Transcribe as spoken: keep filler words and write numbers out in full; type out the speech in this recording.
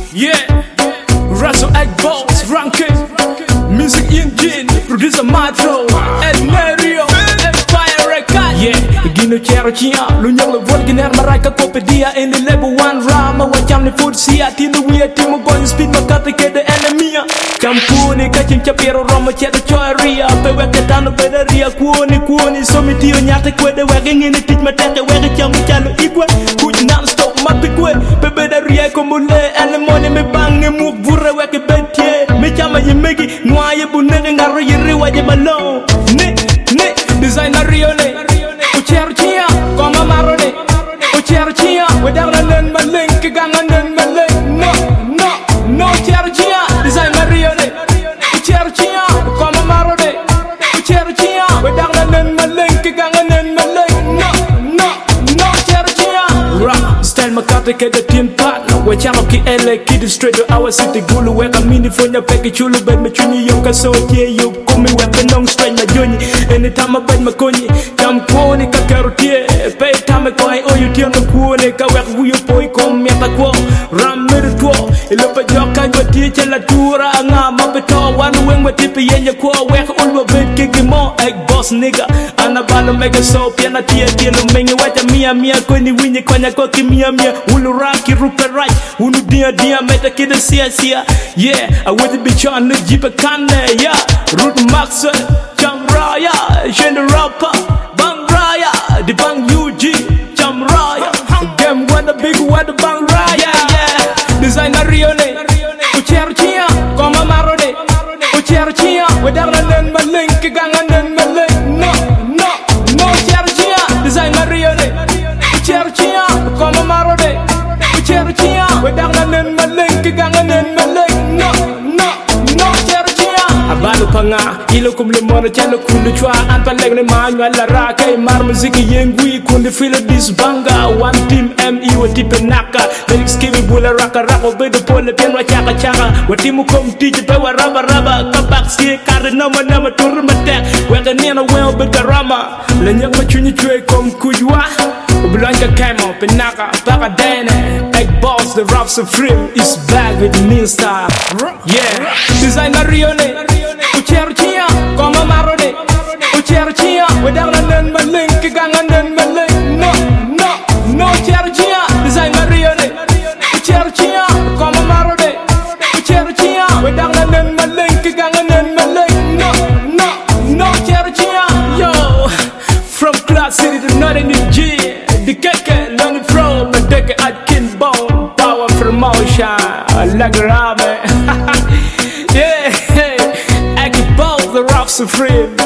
Yeah, Russell Egg Balls, Ranking, Music Engine, Producer Matro, and Mario, Empire Record. Yeah, Gino Cherokee, Lunyang the Volginer, Maraka Copedia, in the level one Rama, what Jamni Food Sia, Tino Weir, Timo Boy, Speed Makata, the enemy. Champuni, Kachin Chapiro, Roma, Cheta Choria, Pewakatano, Pedaria, Kuoni, Kuoni, Somitio, Nyata, the wagging in the teach Mataka, where the Champiano equal, could not stop Mapikwe, Pedaria, Comune, and the money me bang and move Burra, Waka Bentie, Michama, you make it, Noya Bunang, Ari, Wajabalo, Nick, Nick, designer Rione, Ucherchia, Koma Marone, Ucherchia, without a name, my link, Gangan and my link, no, no, no, Cherchia, designer Rione, Ucherchia, Koma Marone, Ucherchia, without a name, my link, Gangan and my link, no, no, no, Cherchia. Rock, style Makata, get the team partner, where Chamaki L A Kid straight to our city, Gulu, where I'm in for your package, Chulu, bed, Machuni, Yoka, so yeah, you come me with a long straight, my journey. Anytime I bed, Maconi, come Pony, Kakarotia, pay time I go, oh, you tell the Pony, Kawak, who you boy, come, Yatako, Ram Medito, Elopa Joka, your teacher, Latura, and I'm up at all, one wing with Tippy and your core, where all the bed, kicking more, egg boss nigga, and a band of mega soap, Piana Tia, Tia, Mengi, what a Mia, Mia, Koni, Winnie, Konya, Koki, Mia, Mia, Uluraki, Rupert Right, Unu, dear, dear, met a kid, see, yeah, I would be on the Jeep, a can, yeah, Root Max. Jam Raya, Shende Rapper, Bang Raya, the Bang U G, Jam Raya, Game one the big one the Bang Raya, yeah. Designer Rione, Ucherchia, Koma Marone, Ucherchia, without a name, my link, Gangan and my link, no, no, no, Cherchia, Designer Rione, Ucherchia, Koma Marone, Ucherchia, without a name, my link, Gangan and my link, no, no, no, Cherchia. Abalo panga, ilo kum le mona chalo kundu chwa anpa legne manyo ala raka mar muziki yengui kundu fila dis banga one team M E wa tipe naka lyrics kiwi bula raka raka bedo pole pian wa chaka chaka wa timu kom tiji pe wa raba raba kabak siye kare nama nama turu matek weka nina weo beda rama le nyak ma chunyi chwe kom kujwa Blanca Camo, Penaka, Paka Dene, Egg Balls, the rap supreme is back with new style. Yeah, designer Rione, Ucherchia, Koma Marone, Ucherchia, without a name, my link, Gangan and my link, no, no, no, Cherchia, designer Rione, Ucherchia, Koma Marone, Ucherchia, without a name, my link, Gangan and my link, no, no, no, Cherchia, yo, from Class City to Northern G. The keke, learning from a decade at King Bone, power promotion, like a ramen. Yeah, I can both the rap supreme.